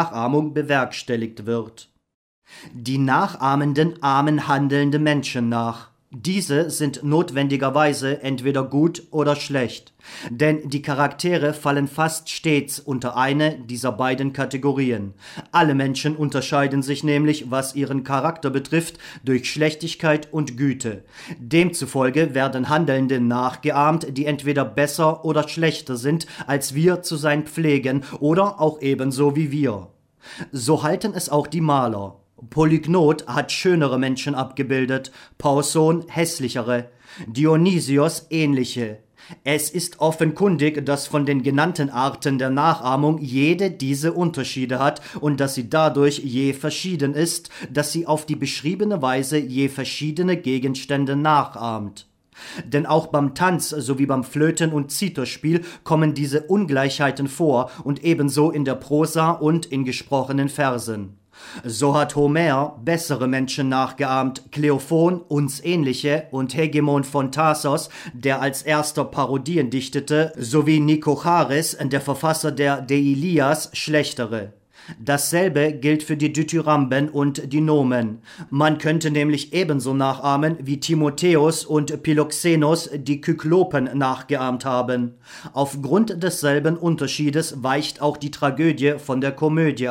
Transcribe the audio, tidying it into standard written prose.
Nachahmung bewerkstelligt wird. Die Nachahmenden ahmen handelnde Menschen nach. Diese sind notwendigerweise entweder gut oder schlecht, denn die Charaktere fallen fast stets unter eine dieser beiden Kategorien. Alle Menschen unterscheiden sich nämlich, was ihren Charakter betrifft, durch Schlechtigkeit und Güte. Demzufolge werden Handelnde nachgeahmt, die entweder besser oder schlechter sind, als wir zu sein pflegen, oder auch ebenso wie wir. So halten es auch die Maler. Polygnot hat schönere Menschen abgebildet, Pauson hässlichere, Dionysios ähnliche. Es ist offenkundig, dass von den genannten Arten der Nachahmung jede diese Unterschiede hat und dass sie dadurch je verschieden ist, dass sie auf die beschriebene Weise je verschiedene Gegenstände nachahmt. Denn auch beim Tanz sowie beim Flöten- und Zitherspiel kommen diese Ungleichheiten vor und ebenso in der Prosa und in gesprochenen Versen. So hat Homer bessere Menschen nachgeahmt, Kleophon uns ähnliche und Hegemon von Tarsos, der als erster Parodien dichtete, sowie Nikocharis, der Verfasser der Deilias, schlechtere. Dasselbe gilt für die Dithyramben und die Nomen. Man könnte nämlich ebenso nachahmen, wie Timotheus und Philoxenos die Kyklopen nachgeahmt haben. Aufgrund desselben Unterschiedes weicht auch die Tragödie von der Komödie